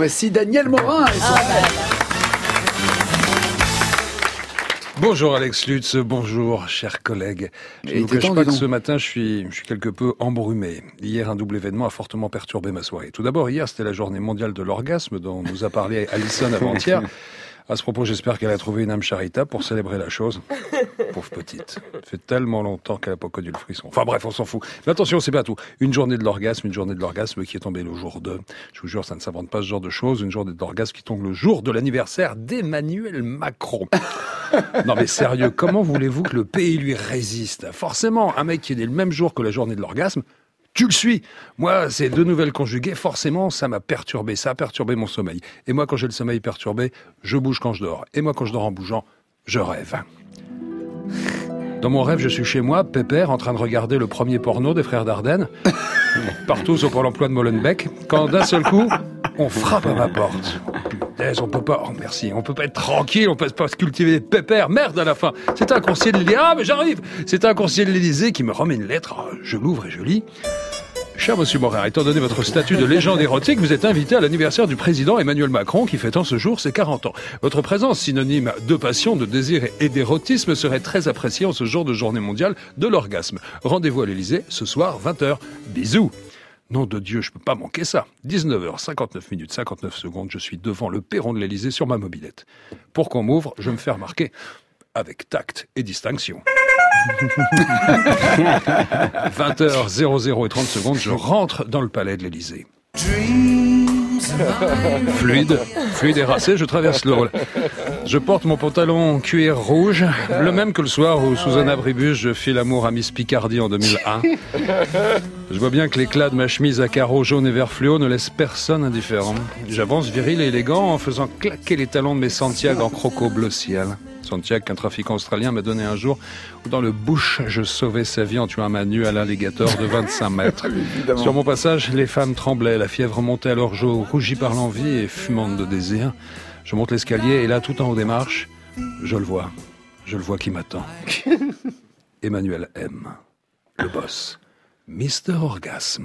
Voici Daniel Morin et son Bonjour Alex Lutz, bonjour chers collègues. Je ne vous cache pas que ce matin je suis quelque peu embrumé. Hier, un double événement a fortement perturbé ma soirée. Tout d'abord, hier, c'était la journée mondiale de l'orgasme dont nous a parlé Alison avant-hier. À ce propos, j'espère qu'elle a trouvé une âme charitable pour célébrer la chose. Pauvre petite. Ça fait tellement longtemps qu'elle n'a pas connu le frisson. Enfin bref, on s'en fout. Mais attention, c'est pas tout. Une journée de l'orgasme qui est tombée le jour de... Je vous jure, ça ne s'invente pas ce genre de choses. Une journée de l'orgasme qui tombe le jour de l'anniversaire d'Emmanuel Macron. Non mais sérieux, comment voulez-vous que le pays lui résiste ? Forcément, un mec qui est né le même jour que la journée de l'orgasme, tu le suis. Moi, ces deux nouvelles conjuguées, forcément, ça m'a perturbé. Ça a perturbé mon sommeil. Et moi, quand j'ai le sommeil perturbé, je bouge quand je dors. Et moi, quand je dors en bougeant, je rêve. Dans mon rêve, je suis chez moi, pépère, en train de regarder le premier porno des frères Dardenne, partout au Pôle emploi de Molenbeek, quand d'un seul coup, on frappe à ma porte. On peut pas, oh merci, on peut pas être tranquille, on peut pas se cultiver des pépères, merde à la fin. C'est un conseiller de l'Élysée, mais j'arrive. C'est un conseiller de l'Élysée qui me remet une lettre, je l'ouvre et je lis. Cher Monsieur Morin, étant donné votre statut de légende érotique, vous êtes invité à l'anniversaire du président Emmanuel Macron qui fête en ce jour ses 40 ans. Votre présence, synonyme de passion, de désir et d'érotisme, serait très appréciée en ce jour de journée mondiale de l'orgasme. Rendez-vous à l'Élysée ce soir, 20h. Bisous. Nom de Dieu, je peux pas manquer ça. 19h59 minutes 59 secondes, je suis devant le perron de l'Élysée sur ma mobilette. Pour qu'on m'ouvre, je me fais remarquer avec tact et distinction. 20h00 et 30 secondes, je rentre dans le palais de l'Élysée. Fluide et racé, je traverse le hall. Je porte mon pantalon cuir rouge, le même que le soir où, sous un abribus, je fis l'amour à Miss Picardie en 2001. Je vois bien que l'éclat de ma chemise à carreaux jaune et vert fluo ne laisse personne indifférent. J'avance viril et élégant en faisant claquer les talons de mes Santiago en croco bleu ciel. Santiago qu'un trafiquant australien m'a donné un jour où dans le bush je sauvais sa vie en tuant un manu à l'alligator de 25 mètres. Sur mon passage, les femmes tremblaient, la fièvre montait à leurs joues, rougie par l'envie et fumante de désir. Je monte l'escalier et là, tout en haut des marches, je le vois qui m'attend. Emmanuel M, le boss, Mr. Orgasme.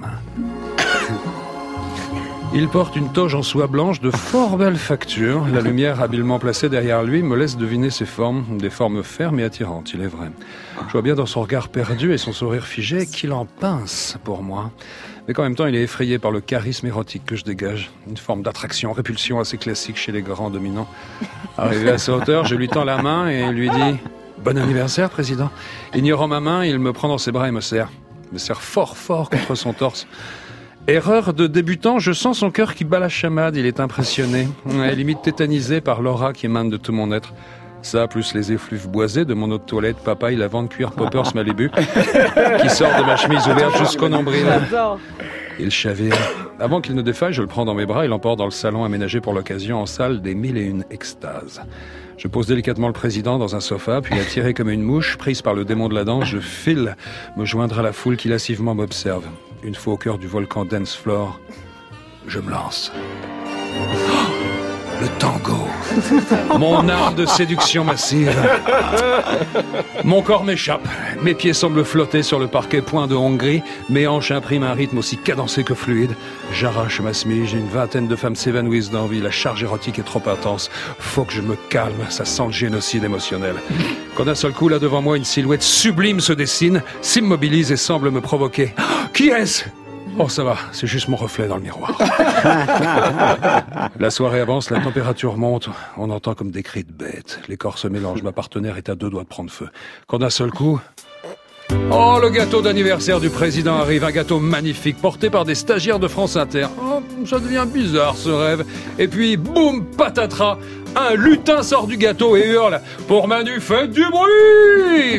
Il porte une toge en soie blanche de fort belle facture. La lumière habilement placée derrière lui me laisse deviner ses formes, des formes fermes et attirantes, il est vrai. Je vois bien dans son regard perdu et son sourire figé qu'il en pince pour moi. Mais qu'en même temps, il est effrayé par le charisme érotique que je dégage. Une forme d'attraction, répulsion assez classique chez les grands dominants. Arrivé à sa hauteur, je lui tends la main et lui dis « Bon anniversaire, président ». Ignorant ma main, il me prend dans ses bras et me serre fort contre son torse. Erreur de débutant, je sens son cœur qui bat la chamade, il est impressionné. Limite tétanisé par l'aura qui émane de tout mon être. Ça, plus les effluves boisés de mon eau de toilette, papaye, lavande, cuir, poppers, Malibu, qui sort de ma chemise ouverte jusqu'au nombril. Il chavire. Avant qu'il ne défaille, je le prends dans mes bras et l'emporte dans le salon aménagé pour l'occasion en salle des 1001 extases. Je pose délicatement le président dans un sofa, puis attiré comme une mouche, prise par le démon de la danse, je file me joindre à la foule qui lascivement m'observe. Une fois au cœur du volcan Dance Floor, je me lance. Oh, le tango, mon art de séduction massive. Mon corps m'échappe, mes pieds semblent flotter sur le parquet point de Hongrie, mes hanches impriment un rythme aussi cadencé que fluide. J'arrache ma smige, une vingtaine de femmes s'évanouissent d'envie, la charge érotique est trop intense. Faut que je me calme, ça sent le génocide émotionnel. Quand d'un seul coup, là devant moi, une silhouette sublime se dessine, s'immobilise et semble me provoquer. Qui est-ce ? Oh, ça va, c'est juste mon reflet dans le miroir. La soirée avance, la température monte, on entend comme des cris de bêtes. Les corps se mélangent, ma partenaire est à 2 doigts de prendre feu. Quand d'un seul coup... Oh, le gâteau d'anniversaire du président arrive, un gâteau magnifique, porté par des stagiaires de France Inter. Oh, ça devient bizarre, ce rêve. Et puis, boum, patatras, un lutin sort du gâteau et hurle « Pour Manu, faites du bruit !»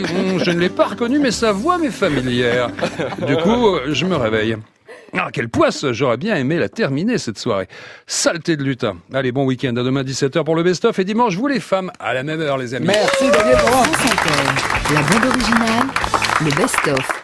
Je ne l'ai pas reconnu, mais sa voix m'est familière. Du coup, je me réveille. Ah, quelle poisse! J'aurais bien aimé la terminer, cette soirée. Saleté de lutin. Allez, bon week-end. À demain, 17h pour le best-of. Et dimanche, vous les femmes, à la même heure, les amis. Merci, Daniel Morin. La bande originale, le best-of.